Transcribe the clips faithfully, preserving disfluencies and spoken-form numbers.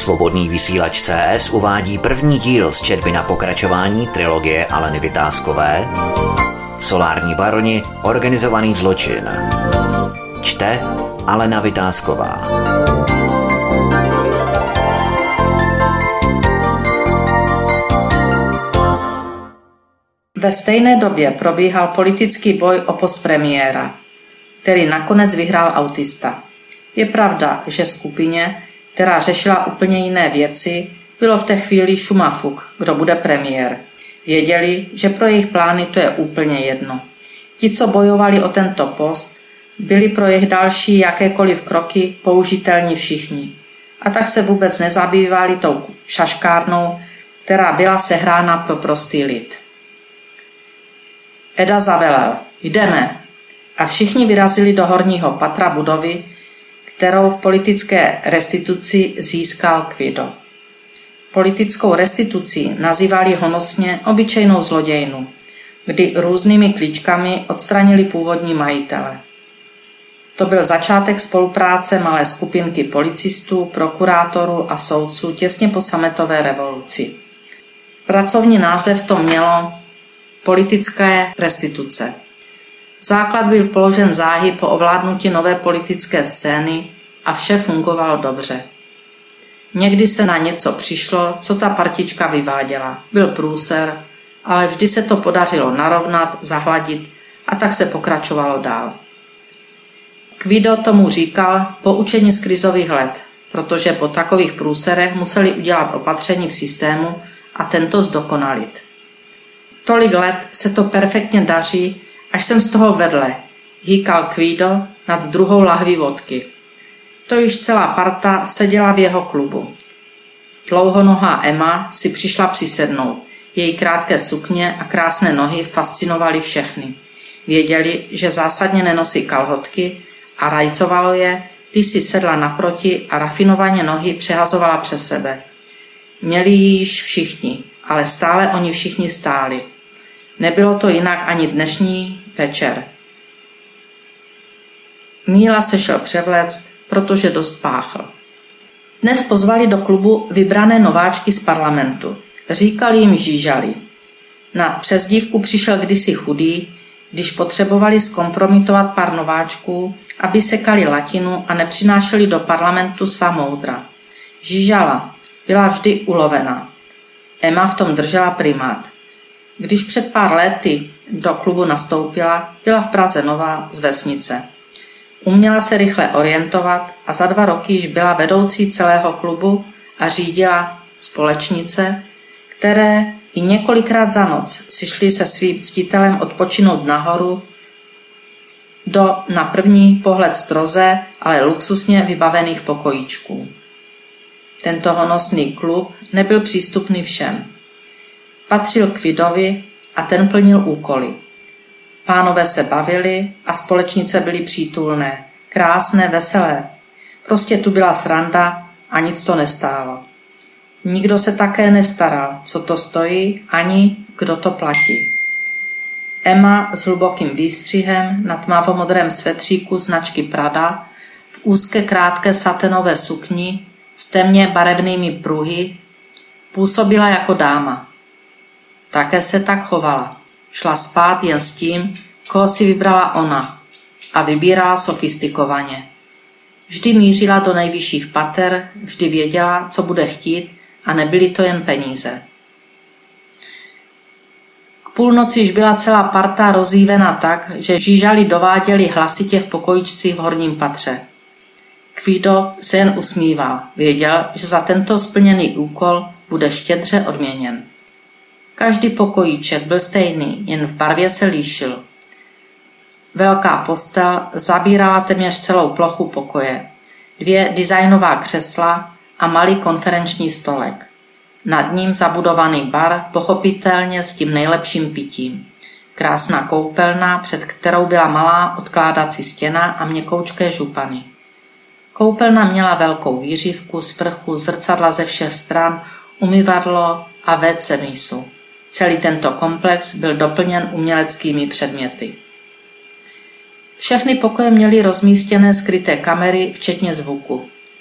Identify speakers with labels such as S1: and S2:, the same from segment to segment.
S1: Svobodný vysílač C S uvádí první díl z četby na pokračování trilogie Aleny Vytázkové Solární baroni, organizovaný zločin. Čte Alena Vytázková.
S2: Ve stejné době probíhal politický boj o post premiéra, který nakonec vyhrál autista. Je pravda, že skupině, která řešila úplně jiné věci, bylo v té chvíli šumafuk, kdo bude premiér. Věděli, že pro jejich plány to je úplně jedno. Ti, co bojovali o tento post, byli pro jejich další jakékoliv kroky použitelní všichni. A tak se vůbec nezabývali tou šaškárnou, která byla sehrána pro prostý lid. Eda zavelel, jdeme. A všichni vyrazili do horního patra budovy, kterou v politické restituci získal Guido. Politickou restitucí nazývali honosně obyčejnou zlodějnu, kdy různými klíčkami odstranili původní majitele. To byl začátek spolupráce malé skupinky policistů, prokurátorů a soudců těsně po sametové revoluci. Pracovní název to mělo politické restituce. Základ byl položen záhy po ovládnutí nové politické scény a vše fungovalo dobře. Někdy se na něco přišlo, co ta partička vyváděla. Byl průser, ale vždy se to podařilo narovnat, zahladit a tak se pokračovalo dál. Guido tomu říkal poučení z krizových let, protože po takových průserech museli udělat opatření v systému a tento zdokonalit. Tolik let se to perfektně daří, až jsem z toho vedle, hýkal Guido nad druhou lahví vodky. To již celá parta seděla v jeho klubu. Dlouhonohá Emma si přišla přisednout. Její krátké sukně a krásné nohy fascinovaly všechny. Věděli, že zásadně nenosí kalhotky a rajcovalo je, když si sedla naproti a rafinovaně nohy přehazovala přes sebe. Měli ji již všichni, ale stále oni všichni stáli. Nebylo to jinak ani dnešní večer. Míla se šel převléct, protože dost páchl. Dnes pozvali do klubu vybrané nováčky z parlamentu. Říkali jim žížali. Na přezdívku přišel kdysi chudý, když potřebovali zkompromitovat pár nováčků, aby sekali latinu a nepřinášeli do parlamentu svá moudra. Žížala, byla vždy ulovena. Emma v tom držela primát. Když před pár lety do klubu nastoupila, byla v Praze nová z vesnice. Uměla se rychle orientovat a za dva roky již byla vedoucí celého klubu a řídila společnice, které i několikrát za noc si šli se svým ctitelem odpočinout nahoru do na první pohled stroze, ale luxusně vybavených pokojíčků. Tento honosný klub nebyl přístupný všem. Patřil k Guidovi a ten plnil úkoly. Pánové se bavili a společnice byly přítulné, krásné, veselé. Prostě tu byla sranda a nic to nestálo. Nikdo se také nestaral, co to stojí, ani kdo to platí. Emma s hlubokým výstřihem na tmavomodrém svetříku značky Prada, v úzké krátké saténové sukni s temně barevnými pruhy, působila jako dáma. Také se tak chovala. Šla spát jen s tím, koho si vybrala ona a vybírala sofistikovaně. Vždy mířila do nejvyšších pater, vždy věděla, co bude chtít a nebyly to jen peníze. K půlnoci již byla celá parta rozhývena tak, že žížali dováděli hlasitě v pokojičci v horním patře. Guido se jen usmíval, věděl, že za tento splněný úkol bude štědře odměněn. Každý pokojíček byl stejný, jen v barvě se líšil. Velká postel zabírala téměř celou plochu pokoje. Dvě designová křesla a malý konferenční stolek. Nad ním zabudovaný bar, pochopitelně s tím nejlepším pitím. Krásná koupelna, před kterou byla malá odkládací stěna a měkoučké župany. Koupelna měla velkou výřivku, sprchu, zrcadla ze všech stran, umyvadlo a vé cé mísu. Celý tento komplex byl doplněn uměleckými předměty. Všechny pokoje měly rozmístěné skryté kamery, včetně zvuku.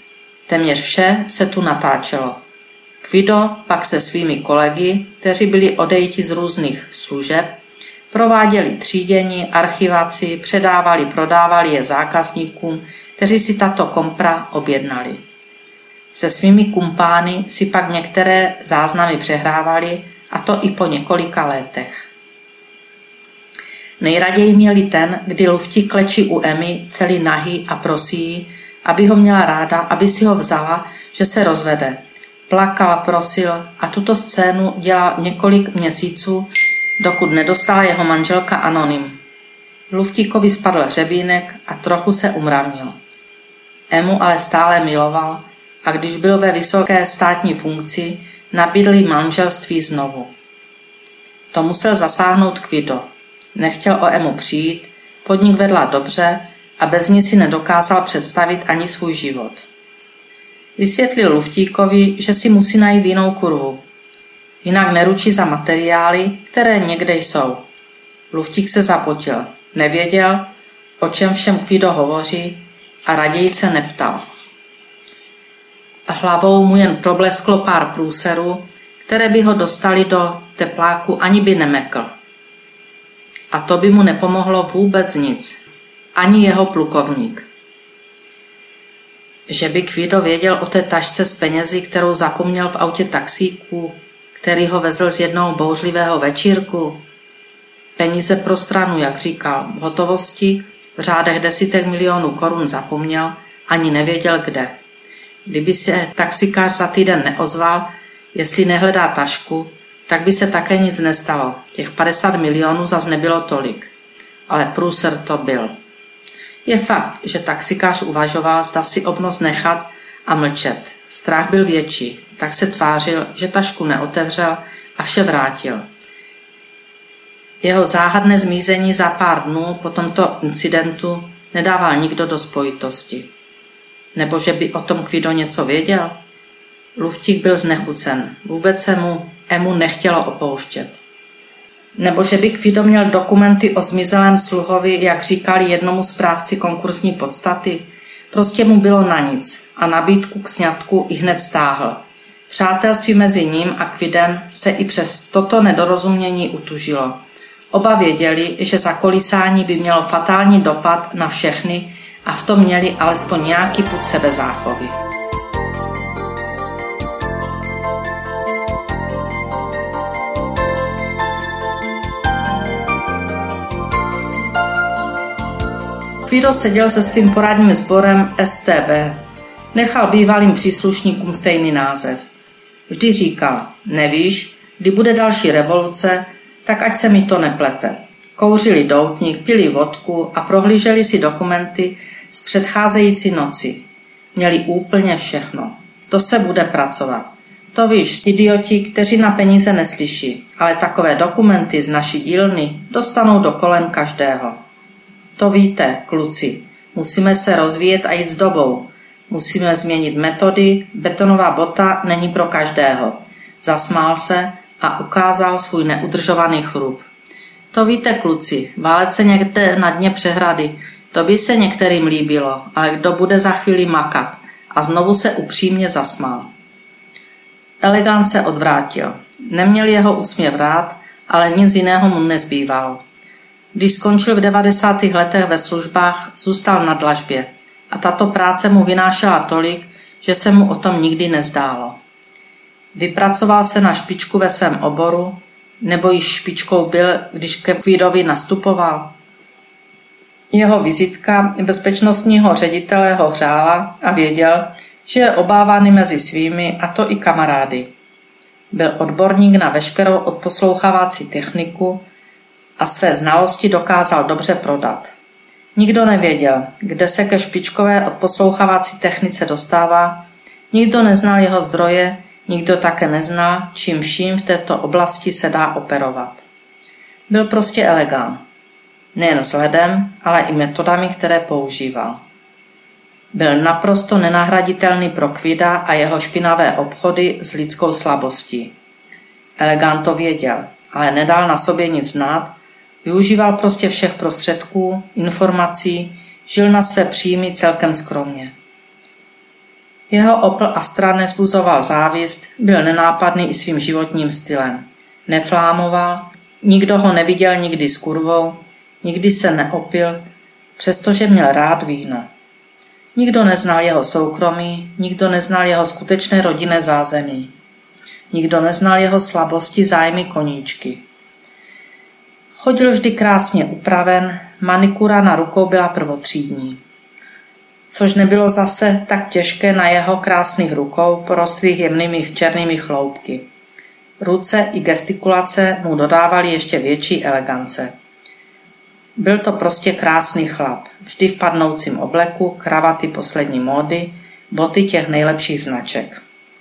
S2: Téměř vše se tu natáčelo. Guido pak se svými kolegy, kteří byli odejiti z různých služeb, prováděli třídění, archivaci, předávali, prodávali je zákazníkům, kteří si tato kompra objednali. Se svými kumpány si pak některé záznamy přehrávali, a to i po několika letech. Nejraději měli ten, kdy Luftík klečí u Emmy celý nahý a prosí, aby ho měla ráda, aby si ho vzala, že se rozvede. Plakal, prosil a tuto scénu dělal několik měsíců, dokud nedostala jeho manželka anonym. Luftíkovi spadl hřebínek a trochu se umravnil. Emu ale stále miloval a když byl ve vysoké státní funkci, nabídl jí manželství znovu. To musel zasáhnout Guido. Nechtěl o Emu přijít, podnik vedla dobře a bez ní si nedokázal představit ani svůj život. Vysvětlil Luftíkovi, že si musí najít jinou kurvu. Jinak neručí za materiály, které někde jsou. Luftík se zapotil. Nevěděl, o čem všem Guido hovoří a raději se neptal. Hlavou mu jen problesklo pár průserů, které by ho dostali do tepláku, ani by nemekl. A to by mu nepomohlo vůbec nic. Ani jeho plukovník. Že by Guido věděl o té tašce s penězi, kterou zapomněl v autě taxíku, který ho vezl z jednoho bouřlivého večírku. Peníze pro stranu, jak říkal, v hotovosti, v řádech desítek milionů korun zapomněl, ani nevěděl kde. Kdyby se taxikář za týden neozval, jestli nehledá tašku, tak by se také nic nestalo. Těch padesát milionů zas nebylo tolik. Ale průser to byl. Je fakt, že taxikář uvažoval, zda si obnos nechat a mlčet. Strach byl větší, tak se tvářil, že tašku neotevřel a vše vrátil. Jeho záhadné zmizení za pár dnů po tomto incidentu nedával nikdo do spojitosti. Nebo že by o tom Guido něco věděl? Luftík byl znechucen. Vůbec se mu Emu nechtělo opouštět. Nebo že by Guido měl dokumenty o zmizelém sluhovi, jak říkali jednomu správci konkursní podstaty, prostě mu bylo na nic a nabídku k sňatku ihned stáhl. Přátelství mezi ním a Guidem se i přes toto nedorozumění utužilo. Oba věděli, že zakolísání by mělo fatální dopad na všechny a v tom měli alespoň nějaký pud sebezáchovy. Guido seděl se svým poradním sborem S T B. Nechal bývalým příslušníkům stejný název. Vždy říkal, nevíš, kdy bude další revoluce, tak ať se mi to neplete. Kouřili doutník, pili vodku a prohlíželi si dokumenty z předcházející noci. Měli úplně všechno. To se bude pracovat. To víš, idioti, kteří na peníze neslyší, ale takové dokumenty z naší dílny dostanou do kolen každého. To víte, kluci, musíme se rozvíjet a jít s dobou. Musíme změnit metody, betonová bota není pro každého. Zasmál se a ukázal svůj neudržovaný chrup. To víte, kluci, válet se někde na dně přehrady, to by se některým líbilo, ale kdo bude za chvíli makat? A znovu se upřímně zasmál. Elegant se odvrátil. Neměl jeho úsměv rád, ale nic jiného mu nezbývalo. Když skončil v devadesátých letech ve službách, zůstal na dlažbě a tato práce mu vynášela tolik, že se mu o tom nikdy nezdálo. Vypracoval se na špičku ve svém oboru, nebo již špičkou byl, když ke Guidovi nastupoval. Jeho vizitka bezpečnostního ředitele ho hřála a věděl, že je obávaný mezi svými, a to i kamarády. Byl odborník na veškerou odposlouchávací techniku a své znalosti dokázal dobře prodat. Nikdo nevěděl, kde se ke špičkové odposlouchávací technice dostává, nikdo neznal jeho zdroje, nikdo také neznal, čím vším v této oblasti se dá operovat. Byl prostě elegant. Nejen vzhledem, ale i metodami, které používal. Byl naprosto nenahraditelný pro Guida a jeho špinavé obchody s lidskou slabostí. Elegant to věděl, ale nedal na sobě nic znát, využíval prostě všech prostředků, informací, žil na své příjmy celkem skromně. Jeho Opel Astra nevzbuzoval závist, byl nenápadný i svým životním stylem. Neflámoval, nikdo ho neviděl nikdy s kurvou, nikdy se neopil, přestože měl rád víno. Nikdo neznal jeho soukromí, nikdo neznal jeho skutečné rodinné zázemí. Nikdo neznal jeho slabosti, zájmy, koníčky. Chodil vždy krásně upraven, manikura na rukou byla prvotřídní. Což nebylo zase tak těžké na jeho krásných rukou, porostlých jemnými černými chloupky. Ruce i gestikulace mu dodávaly ještě větší elegance. Byl to prostě krásný chlap, vždy v padnoucím obleku, kravaty poslední módy, boty těch nejlepších značek.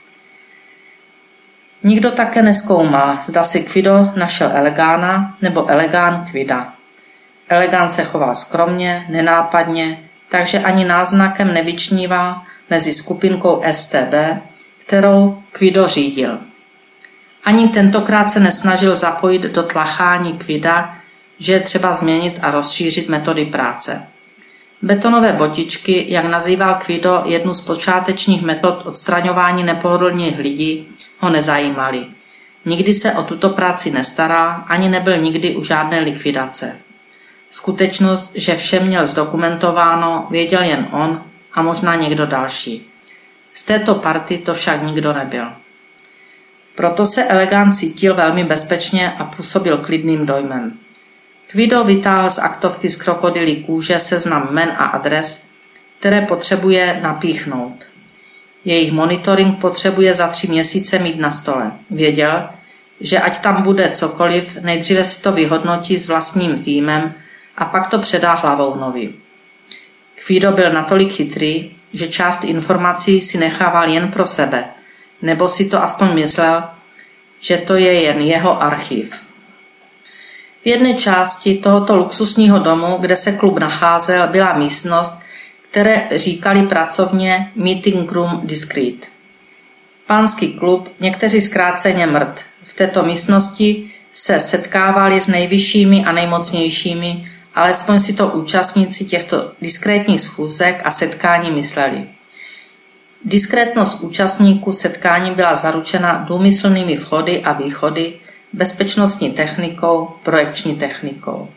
S2: Nikdo také nezkoumal, zda si Quido našel Elegána nebo Elegán Quida. Elegán se choval skromně, nenápadně, takže ani náznakem nevyčníval mezi skupinkou S T B, kterou Quido řídil. Ani tentokrát se nesnažil zapojit do tlachání Quida, že je třeba změnit a rozšířit metody práce. Betonové botičky, jak nazýval Quido jednu z počátečních metod odstraňování nepohodlných lidí, ho nezajímaly. Nikdy se o tuto práci nestaral, ani nebyl nikdy u žádné likvidace. Skutečnost, že vše měl zdokumentováno, věděl jen on a možná někdo další. Z této party to však nikdo nebyl. Proto se Elegán cítil velmi bezpečně a působil klidným dojmem. Quido vytáhl z aktovky z krokodylí kůže seznam jmen a adres, které potřebuje napíchnout. Jejich monitoring potřebuje za tři měsíce mít na stole. Věděl, že ať tam bude cokoliv, nejdříve si to vyhodnotí s vlastním týmem a pak to předá Hlavounovi. Quido byl natolik chytrý, že část informací si nechával jen pro sebe, nebo si to aspoň myslel, že to je jen jeho archiv. V jedné části tohoto luxusního domu, kde se klub nacházel, byla místnost, které říkali pracovně Meeting Room Discreet. Pánský klub, někteří zkráceně mrt. V této místnosti se setkávali s nejvyššími a nejmocnějšími, alespoň si to účastníci těchto diskrétních schůzek a setkání mysleli. Diskrétnost účastníků setkání byla zaručena důmyslnými vchody a východy, bezpečnostní technikou, projekční technikou.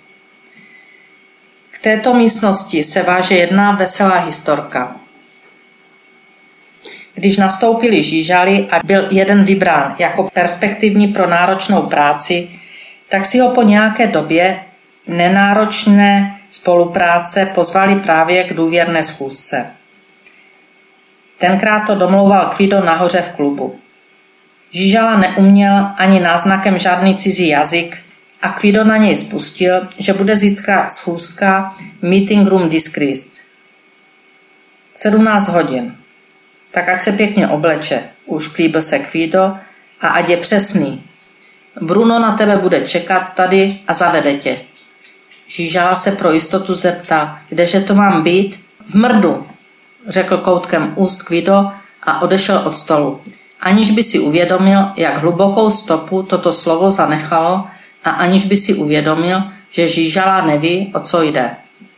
S2: K této místnosti se váže jedna veselá historka. Když nastoupili žížaly a byl jeden vybrán jako perspektivní pro náročnou práci, tak si ho po nějaké době nenáročné spolupráce pozvali právě k důvěrné schůzce. Tenkrát to domlouval Quido nahoře v klubu. Žížala neuměl ani náznakem žádný cizí jazyk a Quido na něj spustil, že bude zítra schůzka Meeting Room Discreet. sedmnáct hodin. Tak ať se pěkně obleče, už klíbil se Quido, a ať je přesný. Bruno na tebe bude čekat tady a zavede tě. Žížala se pro jistotu zeptal, kdeže to mám být? V mrdu, řekl koutkem úst Quido a odešel od stolu, aniž by si uvědomil, jak hlubokou stopu toto slovo zanechalo a aniž by si uvědomil, že Žížala neví, o co jde.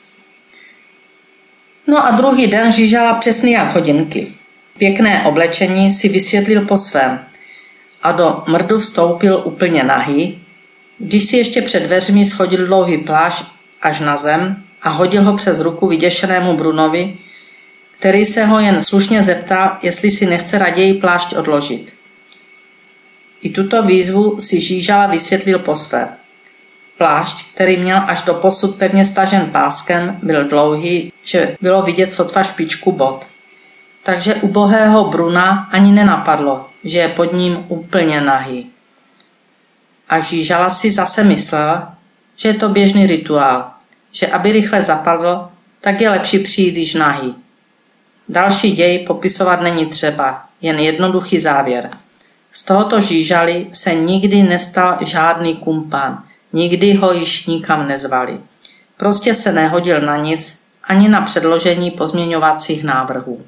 S2: No a druhý den Žížala přesný jak hodinky. Pěkné oblečení si vysvětlil po svém a do mrdu vstoupil úplně nahý, když si ještě před dveřmi schodil dlouhý plášť až na zem a hodil ho přes ruku vyděšenému Brunovi, který se ho jen slušně zeptal, jestli si nechce raději plášť odložit. I tuto výzvu si Žížala vysvětlil po své. Plášť, který měl až do posud pevně stažen páskem, byl dlouhý, že bylo vidět sotva špičku bot. Takže ubohého Bruna ani nenapadlo, že je pod ním úplně nahý. A Žížala si zase myslel, že je to běžný rituál, že aby rychle zapadl, tak je lepší přijít již nahý. Další děj popisovat není třeba, jen jednoduchý závěr. Z tohoto Žížaly se nikdy nestal žádný kumpán, nikdy ho již nikam nezvali. Prostě se nehodil na nic, ani na předložení pozměňovacích návrhů.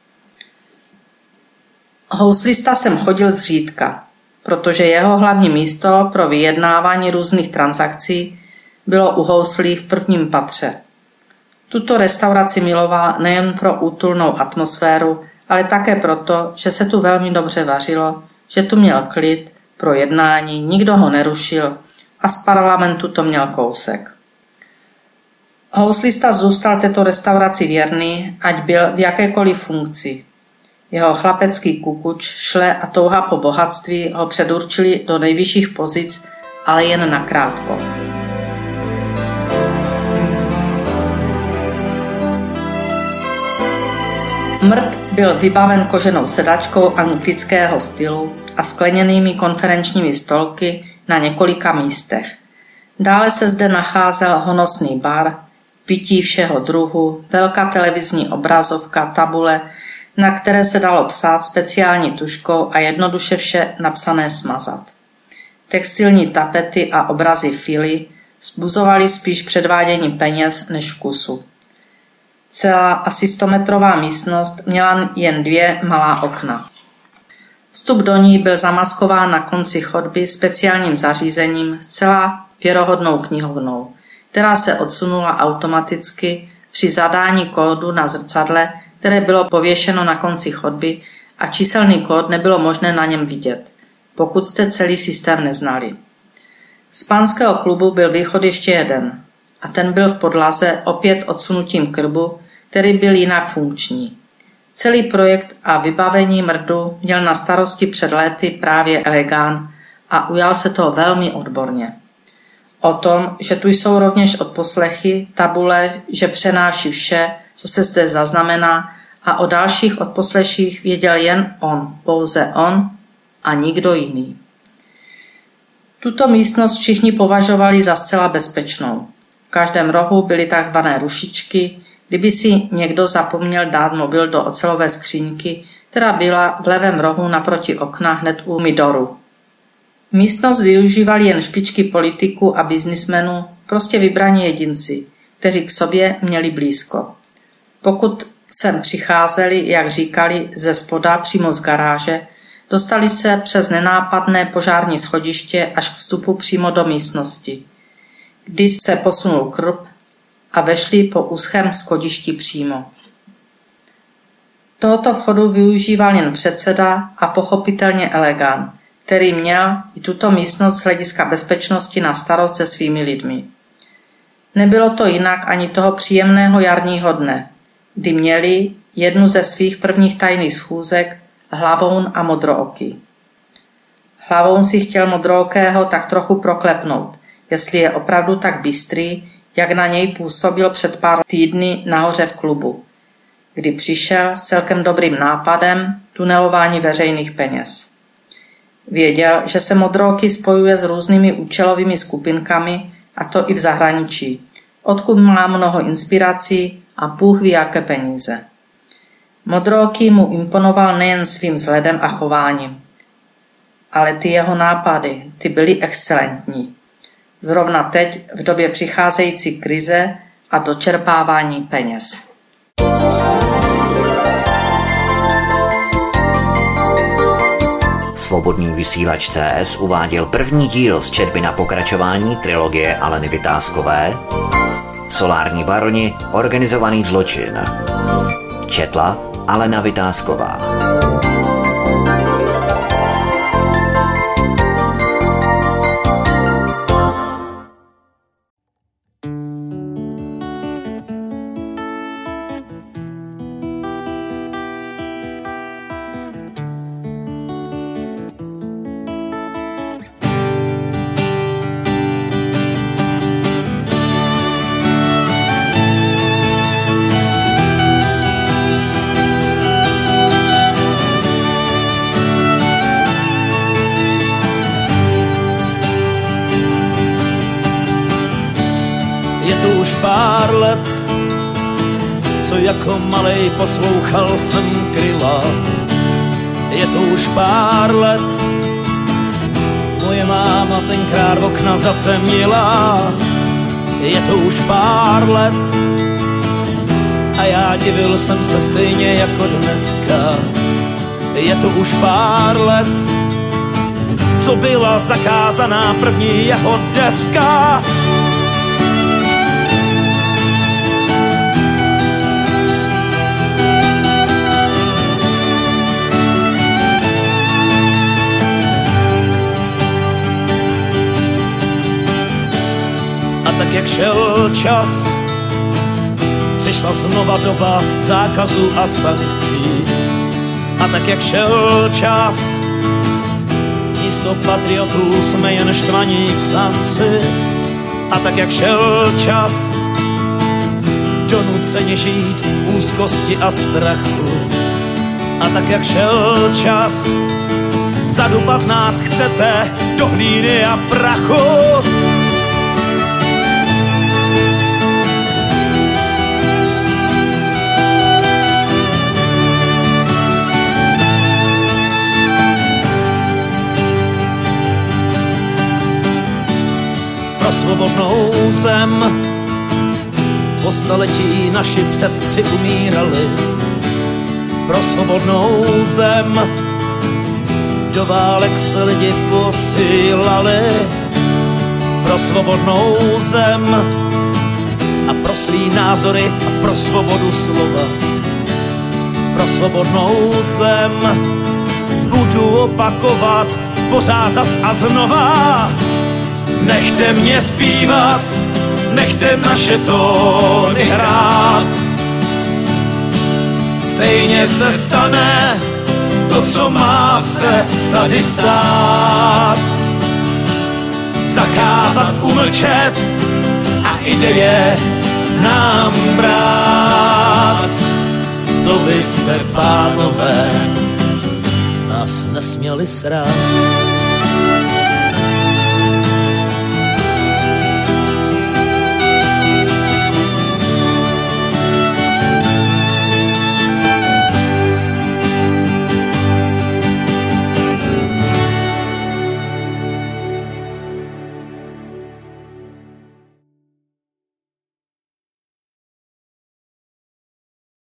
S2: Houslista sem chodil zřídka, protože jeho hlavní místo pro vyjednávání různých transakcí bylo u houslí v prvním patře. Tuto restauraci miloval nejen pro útulnou atmosféru, ale také proto, že se tu velmi dobře vařilo, že tu měl klid pro jednání, nikdo ho nerušil a z parlamentu to měl kousek. Houslista zůstal této restauraci věrný, ať byl v jakékoliv funkci. Jeho chlapecký kukuč, šle a touha po bohatství ho předurčili do nejvyšších pozic, ale jen nakrátko. Mrt byl vybaven koženou sedačkou antického stylu a skleněnými konferenčními stolky na několika místech. Dále se zde nacházel honosný bar, pití všeho druhu, velká televizní obrazovka, tabule, na které se dalo psát speciální tužkou a jednoduše vše napsané smazat. Textilní tapety a obrazy fily vzbuzovaly spíš předvádění peněz než vkusu. Celá asi stometrová místnost měla jen dvě malá okna. Vstup do ní byl zamaskován na konci chodby speciálním zařízením zcela věrohodnou knihovnou, která se odsunula automaticky při zadání kódu na zrcadle, které bylo pověšeno na konci chodby a číselný kód nebylo možné na něm vidět, pokud jste celý systém neznali. Z pánského klubu byl východ ještě jeden a ten byl v podlaze opět odsunutím krbu, který byl jinak funkční. Celý projekt a vybavení Mrdu měl na starosti před léty právě Elegán a ujal se toho velmi odborně. O tom, že tu jsou rovněž odposlechy, tabule, že přenáší vše, co se zde zaznamená, a o dalších odposleších věděl jen on, pouze on a nikdo jiný. Tuto místnost všichni považovali za zcela bezpečnou. V každém rohu byly tzv. Rušičky, kdyby si někdo zapomněl dát mobil do ocelové skříňky, která byla v levém rohu naproti okna hned u Midoru. Místnost využívali jen špičky politiků a biznismenů, prostě vybraní jedinci, kteří k sobě měli blízko. Pokud sem přicházeli, jak říkali, ze spoda přímo z garáže, dostali se přes nenápadné požární schodiště až k vstupu přímo do místnosti, kdy se posunul krb a vešli po úzkém schodišti přímo. Tohoto vchodu využíval jen předseda a pochopitelně Elegán, který měl i tuto místnost z hlediska bezpečnosti na starost se svými lidmi. Nebylo to jinak ani toho příjemného jarního dne, kdy měli jednu ze svých prvních tajných schůzek Hlavoun a Modrooký. Hlavoun si chtěl Modrookého tak trochu proklepnout, jestli je opravdu tak bystrý, jak na něj působil před pár týdny nahoře v klubu, kdy přišel s celkem dobrým nápadem tunelování veřejných peněz. Věděl, že se Modrooký spojuje s různými účelovými skupinkami, a to i v zahraničí, odkud má mnoho inspirací a Bůh ví jaké peníze. Modrooký mu imponoval nejen svým vzhledem a chováním, ale ty jeho nápady, ty byly excelentní. Zrovna teď v době přicházející krize a dočerpávání peněz.
S1: Svobodný vysílač C S uváděl první díl z četby na pokračování trilogie Aleny Vitáskové Solární baroni, organizovaný zločin. Četla Alena Vitásková.
S3: Pár let, co jako malej poslouchal jsem Kryla. Je to už pár let, moje máma tenkrát okna zatemnila. Je to už pár let a já divil jsem se stejně jako dneska. Je to už pár let, co byla zakázaná první jeho deska. jak šel čas, přišla znova doba zákazu a sankcí. A tak jak šel čas, místo patriotů jsme jen štvaní psanci. A tak jak šel čas, donuceně žít v úzkosti a strachu. A tak jak šel čas, zadupat nás chcete do hlíny a prachu. Pro svobodnou zem po staletí naši předci umírali. Pro svobodnou zem do válek se lidi posílali. Pro svobodnou zem a pro svý názory a pro svobodu slova. Pro svobodnou zem budu opakovat pořád zas a znova. Nechte mě zpívat, nechte naše tóny hrát. Stejně se stane to, co má se tady stát. Zakázat umlčet a ideje nám brát. To byste, pánové, nás nesměli srát.